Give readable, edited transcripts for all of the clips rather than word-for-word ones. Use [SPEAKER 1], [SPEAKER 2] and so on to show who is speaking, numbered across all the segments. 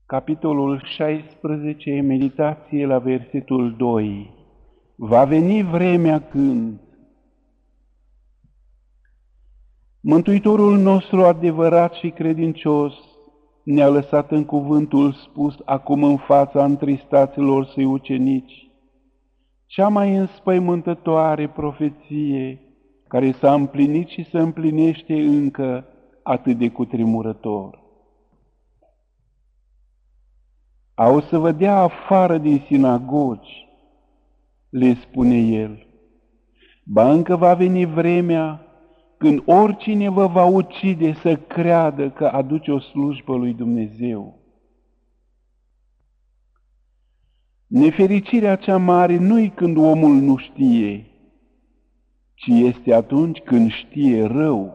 [SPEAKER 1] Capitolul 16, meditație la versetul 2. Va veni vremea când Mântuitorul nostru adevărat și credincios ne-a lăsat în cuvântul spus acum în fața întristaților săi ucenici cea mai înspăimântătoare profeție care s-a împlinit și se împlinește încă atât de cutremurător. Au să vă dea afară din sinagogi, le spune el. Ba încă va veni vremea când oricine vă va ucide să creadă că aduce o slujbă lui Dumnezeu. Nefericirea cea mare nu-i când omul nu știe, ci este atunci când știe rău.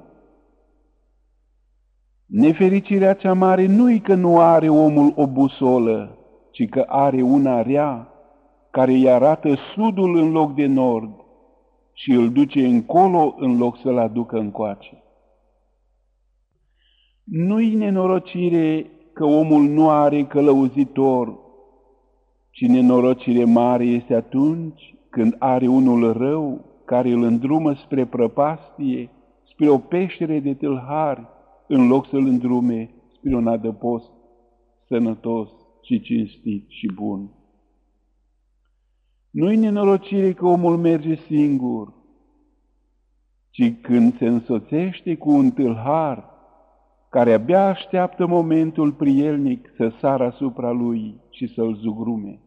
[SPEAKER 1] Nefericirea cea mare nu-i că nu are omul o busolă, ci că are una rea, care îi arată sudul în loc de nord și îl duce încolo în loc să-l aducă încoace. Nu-i nenorocire că omul nu are călăuzitor, ci nenorocire mare este atunci când are unul rău care îl îndrumă spre prăpastie, spre o peștere de tâlhari, în loc să-l îndrume spre un adăpost sănătos și cinstit și bun. Nu-i nenorocire că omul merge singur, ci când se însoțește cu un tâlhar care abia așteaptă momentul prielnic să sară asupra lui și să-l zugrume.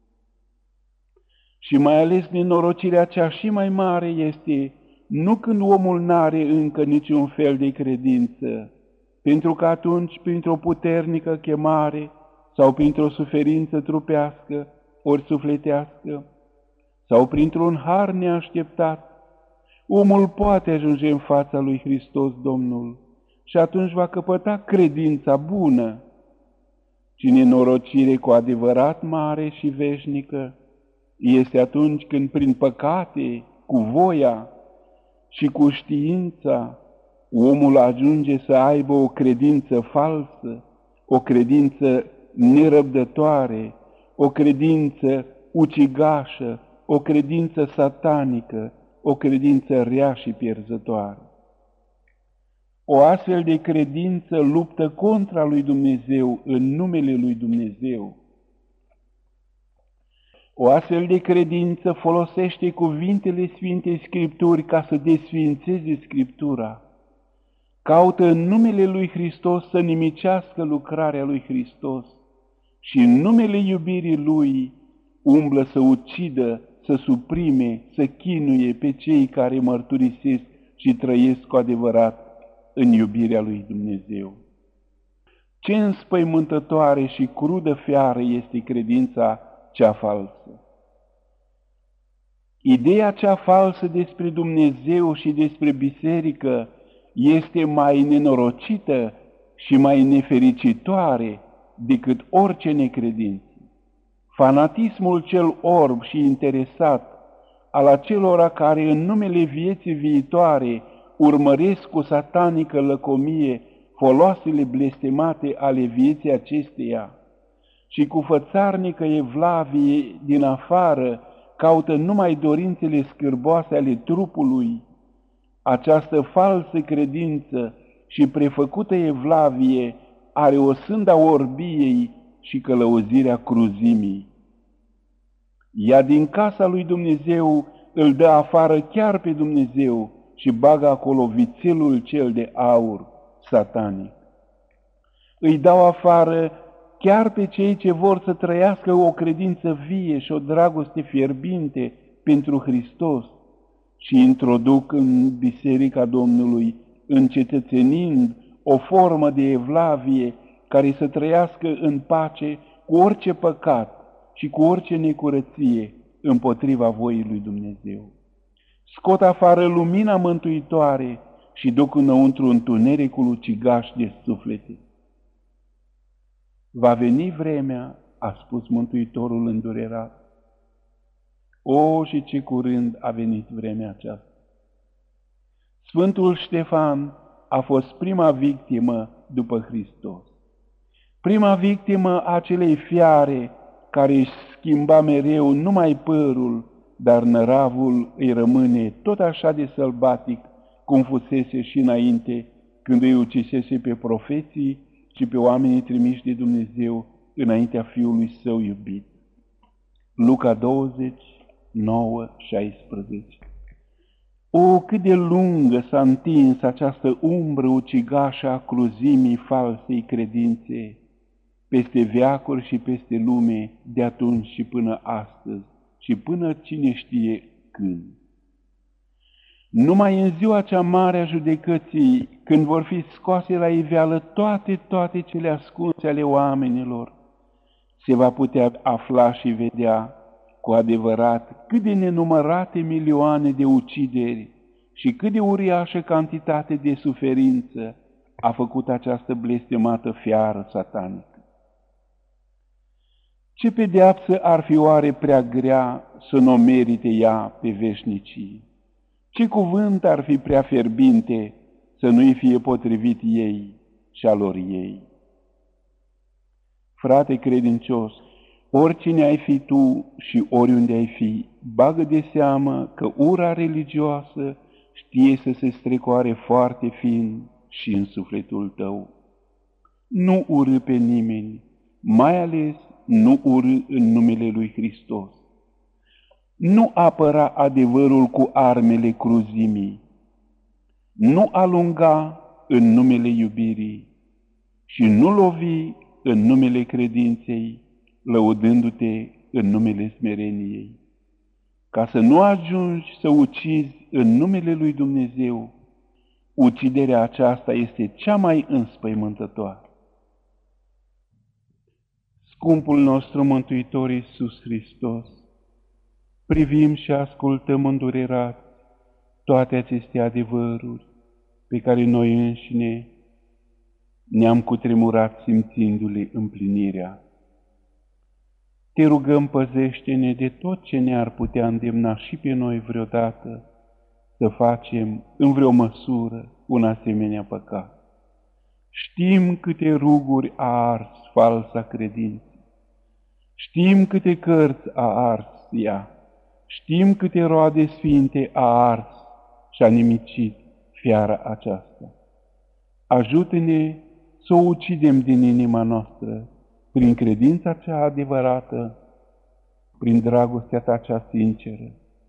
[SPEAKER 1] Și mai ales nenorocirea cea și mai mare este nu când omul n-are încă niciun fel de credință, pentru că atunci, printr-o puternică chemare sau printr-o suferință trupească ori sufletească, sau printr-un har neașteptat, omul poate ajunge în fața lui Hristos Domnul și atunci va căpăta credința bună. Și nenorocire cu adevărat mare și veșnică este atunci când prin păcate, cu voia și cu știința, omul ajunge să aibă o credință falsă, o credință nerăbdătoare, o credință ucigașă, o credință satanică, o credință rea și pierzătoare. O astfel de credință luptă contra lui Dumnezeu în numele lui Dumnezeu. O astfel de credință folosește cuvintele Sfintei Scripturi ca să desfințeze Scriptura. Caută în numele lui Hristos să nimicească lucrarea lui Hristos și în numele iubirii lui umblă să ucidă, să suprime, să chinuie pe cei care mărturisesc și trăiesc cu adevărat în iubirea lui Dumnezeu. Ce înspăimântătoare și crudă fiară este credința cea falsă! Ideea cea falsă despre Dumnezeu și despre biserică este mai nenorocită și mai nefericitoare decât orice necredință. Fanatismul cel orb și interesat al acelora care în numele vieții viitoare urmăresc cu satanică lăcomie foloasele blestemate ale vieții acesteia și cu fățarnică evlavie din afară caută numai dorințele scârboase ale trupului, această falsă credință și prefăcută evlavie are o sânda orbiei și călăuzirea cruzimii. Ea din casa lui Dumnezeu îl dă afară chiar pe Dumnezeu și bagă acolo vițelul cel de aur satanic. Îi dau afară chiar pe cei ce vor să trăiască o credință vie și o dragoste fierbinte pentru Hristos și introduc în Biserica Domnului, încetățenind o formă de evlavie care să trăiască în pace cu orice păcat și cu orice necurăție împotriva voii lui Dumnezeu. Scot afară lumina mântuitoare și duc înăuntru întunericul ucigaș de suflete. Va veni vremea, a spus Mântuitorul îndurerat. O, și ce curând a venit vremea aceasta! Sfântul Ștefan a fost prima victimă după Hristos. Prima victimă a acelei fiare care își schimba mereu numai părul, dar năravul îi rămâne tot așa de sălbatic cum fusese și înainte, când îi ucisese pe profeții și pe oamenii trimiși de Dumnezeu înaintea Fiului Său iubit. Luca 20, 9, 16. O, cât de lungă s-a întins această umbră ucigașă a cruzimii falsei credințe, peste veacuri și peste lume, de atunci și până astăzi, și până cine știe când. Numai în ziua cea mare a judecății, când vor fi scoase la iveală toate cele ascunse ale oamenilor, se va putea afla și vedea cu adevărat cât de nenumărate milioane de ucideri și cât de uriașă cantitate de suferință a făcut această blestemată fiară satanică. Ce pedeapsă ar fi oare prea grea să n-o merite ea pe veșnicie? Ce cuvânt ar fi prea fierbinte să nu-i fie potrivit ei și alor ei? Frate credincios, oricine ai fi tu și oriunde ai fi, bagă de seamă că ura religioasă știe să se strecoare foarte fin și în sufletul tău. Nu urâ pe nimeni, mai ales nu urâ în numele lui Hristos. Nu apăra adevărul cu armele cruzimii, nu alunga în numele iubirii și nu lovi în numele credinței, lăudându-te în numele smereniei, ca să nu ajungi să ucizi în numele lui Dumnezeu. Uciderea aceasta este cea mai înspăimântătoare. Scumpul nostru Mântuitor Iisus Hristos, privim și ascultăm îndurerați toate aceste adevăruri pe care noi înșine ne-am cutremurat simțindu-le împlinirea. Te rugăm, păzește-ne de tot ce ne-ar putea îndemna și pe noi vreodată să facem în vreo măsură un asemenea păcat. Știm câte ruguri a ars falsa credință, știm câte cărți a ars ea, știm câte roade sfinte a ars și a nimicit fiara aceasta. Ajută-ne să o ucidem din inima noastră, prin credința cea adevărată, prin dragostea ta cea sinceră,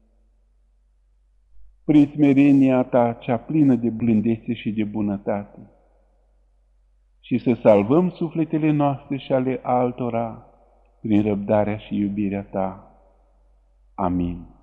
[SPEAKER 1] prin smerenia ta cea plină de blândețe și de bunătate, și să salvăm sufletele noastre și ale altora prin răbdarea și iubirea ta. Amin.